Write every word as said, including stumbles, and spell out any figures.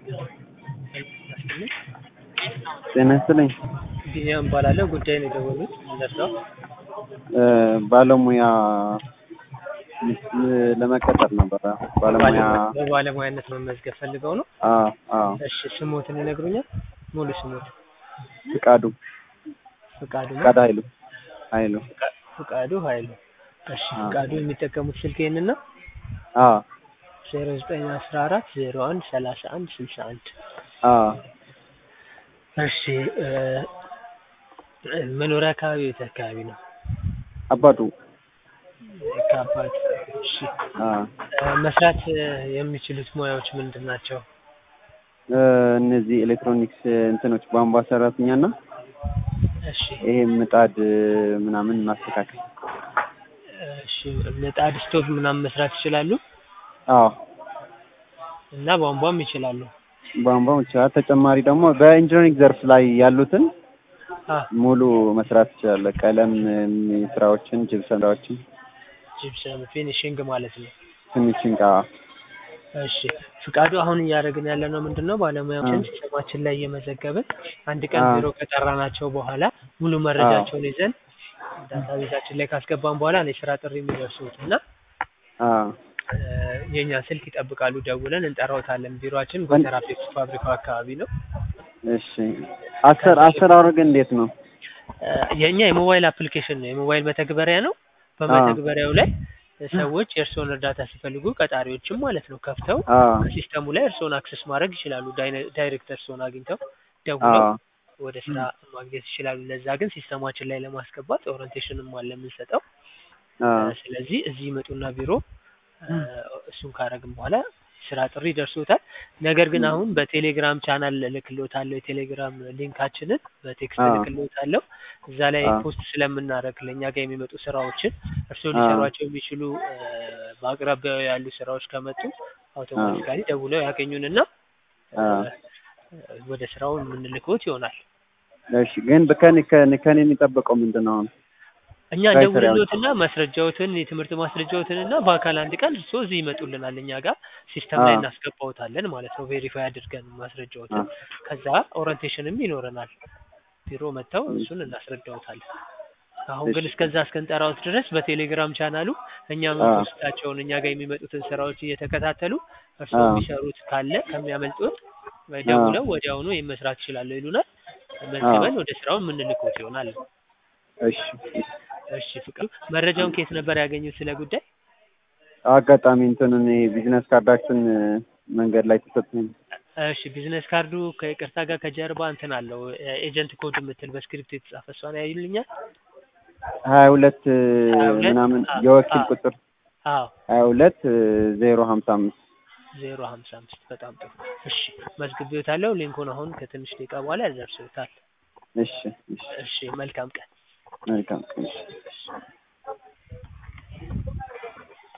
ጤና ይስጥልኝ። ቢኒያም እባላለሁ። ጉዳይ ነው የደወሉት እንደርዳው? ባለሙያ ለመቀጠር ነበር። ባለሙያ በባለሙያነት መመዝገብ ፈልገው ነው? አዎ አዎ። እሺ ስሞትን ይነግሩኛል? ሙሉ ስሞት? ፍቃዱ ፍቃዱ ነው? ፍቃዱ ኃይሉ ኃይሉ ፍቃዱ ኃይሉ። እሺ ፍቃዱ የሚጠቀሙት ስልክ ይሄንን ነው? አዎ ዜሮ ዘጠኝ አስራ አራት ዜሮ አንድ ሰላሳ አንድ ስልሳ አንድ አዎ። እሺ መኖሪያ አካባቢ የት አካባቢ ነው? አባቱ ከአባቱ። እሺ መስራት የሚችሉት ሙያዎች ምንድን ናቸው? እነዚህ ኤሌክትሮኒክስ እንትኖች ቧንቧ ሰራተኛና እሺ ይሄ ምጣድ ምናምን ማስተካከል። እሺ ምጣድ ስቶቭ ምናምን መስራት ይችላሉ? አዎ። እና ቧንቧም ይችላሉ? ቧንቧም ይችላል። ተጨማሪ ደግሞ በኢንጂነሪንግ ዘርፍ ላይ ያሉትን ሙሉ መስራት ይችላል። ቀለም ስራዎችን፣ ጅብሰም ስራዎችን። ጅብሰም ፊኒሺንግ ማለት ነው? ፊኒሺንግ። አዎ። እሺ ፍቃዱ አሁን እያደረግን ያለነው ምንድነው ባለሙያዎችን ሲስተማችን ላይ እየመዘገብን አንድ ቀን ቢሮ ከጠራናቸው በኋላ ሙሉ መረጃቸውን ይዘን ዳታቤዛችን ላይ ካስገባን በኋላ ነው የስራ ጥሪ የሚደርሱት እና አዎ የኛን ስልክ ይጠብቃሉ። ደውለን እንጠራውታለን። ቢሮአችን ጎተራ ፔፕሲ ፋብሪካው አካባቢ ነው። እሺ አሰር አሰራሩ ግን እንዴት ነው? የኛ የሞባይል አፕሊኬሽን ነው፣ የሞባይል መተግበሪያ ነው። በመተግበሪያው ላይ ሰዎች የእርስዎን እርዳታ ሲፈልጉ ቀጣሪዎችም ማለት ነው ከፍተው ሲስተሙ ላይ እርስዎን አክሰስ ማድረግ ይችላሉ። ዳይሬክት እርስዎን አግኝተው ደውለው ወደ ስራ ማግኘት ይችላሉ። ለዛ ግን ሲስተማችን ላይ ለማስገባት ኦሪንቴሽንም አለ የምንሰጠው። ስለዚህ እዚህ ይመጡና ቢሮ እሱን ካረግን በኋላ ስራ ጥሪ ደርሶታል። ነገር ግን አሁን በቴሌግራም ቻናል ልክልዎታለሁ። የቴሌግራም ሊንካችንን በቴክስት ልክልዎታለሁ። እዛ ላይ ፖስት ስለምናደርግ ለኛ ጋር የሚመጡ ስራዎችን እርስዎ ሊሰሯቸው የሚችሉ በአቅራቢያው ያሉ ስራዎች ከመጡ አውቶማቲካሊ ደውለው ያገኙንና ወደ ስራው የምንልክዎት ይሆናል። እሺ ግን በከኔ ከኔ ከኔ የሚጠበቀው ምንድነው? እኛ ደውልልዎትና ማስረጃዎትን የትምህርት ማስረጃዎትንና በአካል አንድ ቀን እርስዎ እዚህ ይመጡልናል። እኛ ጋር ሲስተም ላይ እናስገባዎታለን ማለት ነው፣ ቬሪፋይ አድርገን ማስረጃዎትን። ከዛ ኦሪንቴሽንም ይኖረናል። ቢሮ መጥተው እሱን እናስረዳዎታለን። አሁን ግን እስከዛ እስከንጠራዎት ድረስ በቴሌግራም ቻናሉ እኛ የምንፖስታቸውን እኛ ጋር የሚመጡትን ስራዎች እየተከታተሉ እርስዎ የሚሰሩት ካለ ከሚያመልጡት ደውለው ወዲያውኑ መስራት ይችላሉ ይሉናል። መዝግበን ወደ ስራው የምንልክዎት ይሆናል። እሺ እሺ ፍቃዱ መረጃውን ከየት ነበር ያገኙት ስለ ጉዳይ? አጋጣሚ እንትን እኔ ቢዝነስ ካርዳችን መንገድ ላይ ተሰጥቶኝ። እሺ ቢዝነስ ካርዱ ከይቅርታ ጋር ከጀርባ እንትን አለው ኤጀንት ኮድ የምትል በስክሪፕት የተጻፈ እሷን ያዩልኛል? ሀያ ሁለት ምናምን የወኪል ቁጥር። አዎ ሀያ ሁለት ዜሮ ሀምሳ አምስት ዜሮ ሀምሳ አምስት በጣም ጥሩ። እሺ መዝግቤዎታለሁ። ሊንኩን አሁን ከትንሽ ደቂቃ በኋላ ያደርሱታል። እሺ እሺ እሺ መልካም ቀን። መልካም ቀን።